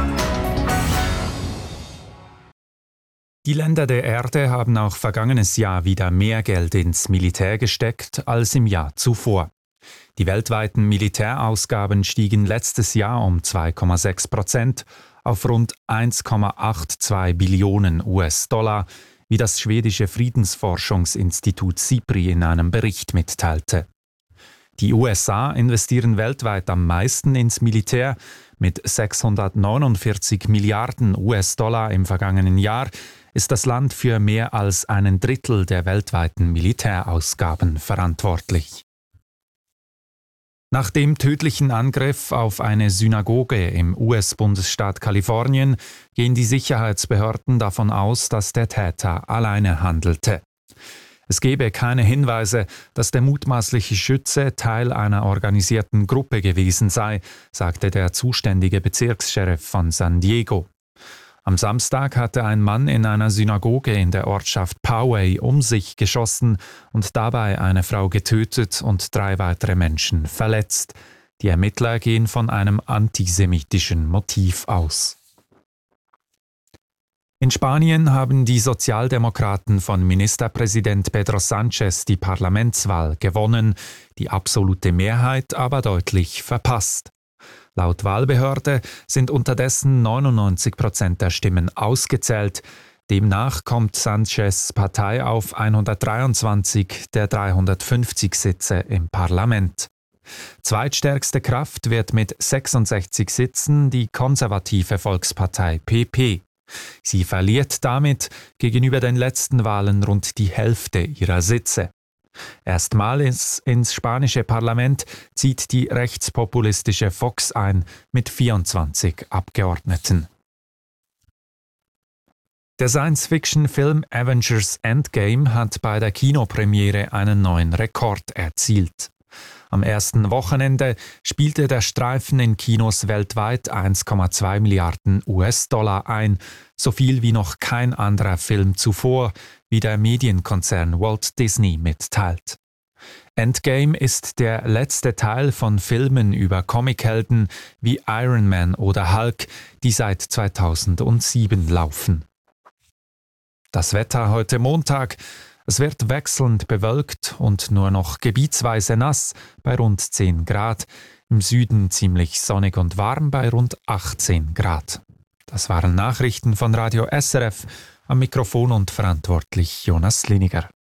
Die Länder der Erde haben auch vergangenes Jahr wieder mehr Geld ins Militär gesteckt als im Jahr zuvor. Die weltweiten Militärausgaben stiegen letztes Jahr um 2,6% auf rund 1,82 Billionen US-Dollar, wie das schwedische Friedensforschungsinstitut SIPRI in einem Bericht mitteilte. Die USA investieren weltweit am meisten ins Militär. Mit 649 Milliarden US-Dollar im vergangenen Jahr ist das Land für mehr als einen Drittel der weltweiten Militärausgaben verantwortlich. Nach dem tödlichen Angriff auf eine Synagoge im US-Bundesstaat Kalifornien gehen die Sicherheitsbehörden davon aus, dass der Täter alleine handelte. Es gebe keine Hinweise, dass der mutmaßliche Schütze Teil einer organisierten Gruppe gewesen sei, sagte der zuständige Bezirkssheriff von San Diego. Am Samstag hatte ein Mann in einer Synagoge in der Ortschaft Poway um sich geschossen und dabei eine Frau getötet und 3 weitere Menschen verletzt. Die Ermittler gehen von einem antisemitischen Motiv aus. In Spanien haben die Sozialdemokraten von Ministerpräsident Pedro Sánchez die Parlamentswahl gewonnen, die absolute Mehrheit aber deutlich verpasst. Laut Wahlbehörde sind unterdessen 99% der Stimmen ausgezählt. Demnach kommt Sánchez' Partei auf 123 der 350 Sitze im Parlament. Zweitstärkste Kraft wird mit 66 Sitzen die konservative Volkspartei PP. Sie verliert damit gegenüber den letzten Wahlen rund die Hälfte ihrer Sitze. Erstmals ins spanische Parlament zieht die rechtspopulistische Vox ein mit 24 Abgeordneten. Der Science-Fiction-Film Avengers Endgame hat bei der Kinopremiere einen neuen Rekord erzielt. Am ersten Wochenende spielte der Streifen in Kinos weltweit 1,2 Milliarden US-Dollar ein, so viel wie noch kein anderer Film zuvor, wie der Medienkonzern Walt Disney mitteilt. Endgame ist der letzte Teil von Filmen über Comichelden wie Iron Man oder Hulk, die seit 2007 laufen. Das Wetter heute Montag: Es wird wechselnd bewölkt und nur noch gebietsweise nass bei rund 10 Grad. Im Süden ziemlich sonnig und warm bei rund 18 Grad. Das waren Nachrichten von Radio SRF. Am Mikrofon und verantwortlich Jonas Liniger.